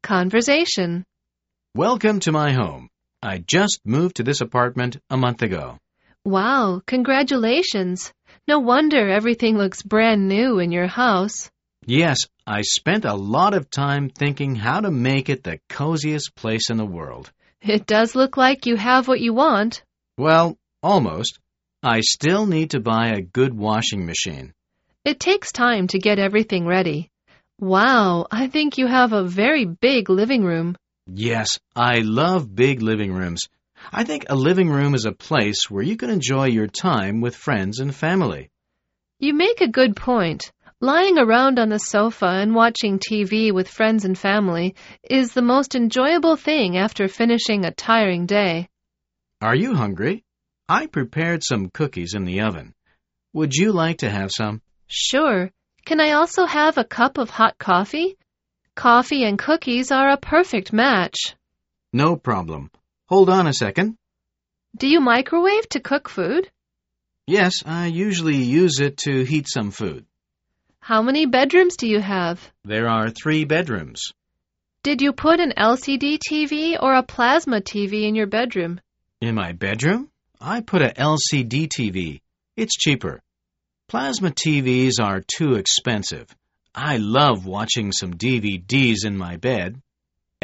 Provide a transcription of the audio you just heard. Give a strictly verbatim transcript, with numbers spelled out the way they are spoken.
Conversation. Welcome to my home. I just moved to this apartment a month ago. Wow, congratulations. No wonder everything looks brand new in your house. Yes, I spent a lot of time thinking how to make it the coziest place in the world. It does look like you have what you want. Well, almost. I still need to buy a good washing machine. It takes time to get everything ready. Wow, I think you have a very big living room. Yes, I love big living rooms. I think a living room is a place where you can enjoy your time with friends and family. You make a good point. Lying around on the sofa and watching T V with friends and family is the most enjoyable thing after finishing a tiring day. Are you hungry? I prepared some cookies in the oven. Would you like to have some? Sure. Can I also have a cup of hot coffee? Coffee and cookies are a perfect match. No problem. Hold on a second. Do you microwave to cook food? Yes, I usually use it to heat some food. How many bedrooms do you have? There are three bedrooms. Did you put an L C D T V or a plasma T V in your bedroom? In my bedroom? I put a L C D T V. It's cheaper. Plasma T Vs are too expensive. I love watching some D V Ds in my bed,